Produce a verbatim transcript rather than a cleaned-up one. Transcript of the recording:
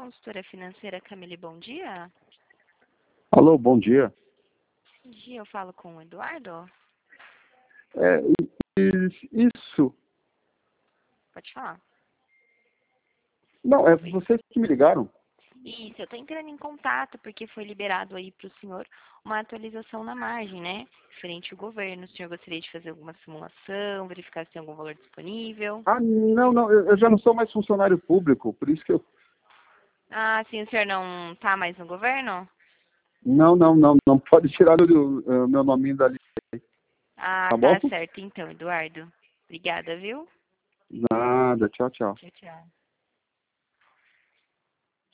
consultora financeira Camille, bom dia. Alô, bom dia. Bom dia, eu falo com o Eduardo. É, i- isso. Pode falar. Não, é Oi. vocês que me ligaram. Isso, eu estou entrando em contato porque foi liberado aí para o senhor uma atualização na margem, né? Diferente ao governo. O senhor gostaria de fazer alguma simulação, verificar se tem algum valor disponível? Ah, não, não, eu eu já não sou mais funcionário público, por isso que eu... Ah, sim, o senhor não está mais no governo? Não, não, não, não pode tirar o meu nominho dali, Ah, tá bom? tá certo então, Eduardo. Obrigada, viu? Nada, tchau, tchau. Tchau, tchau.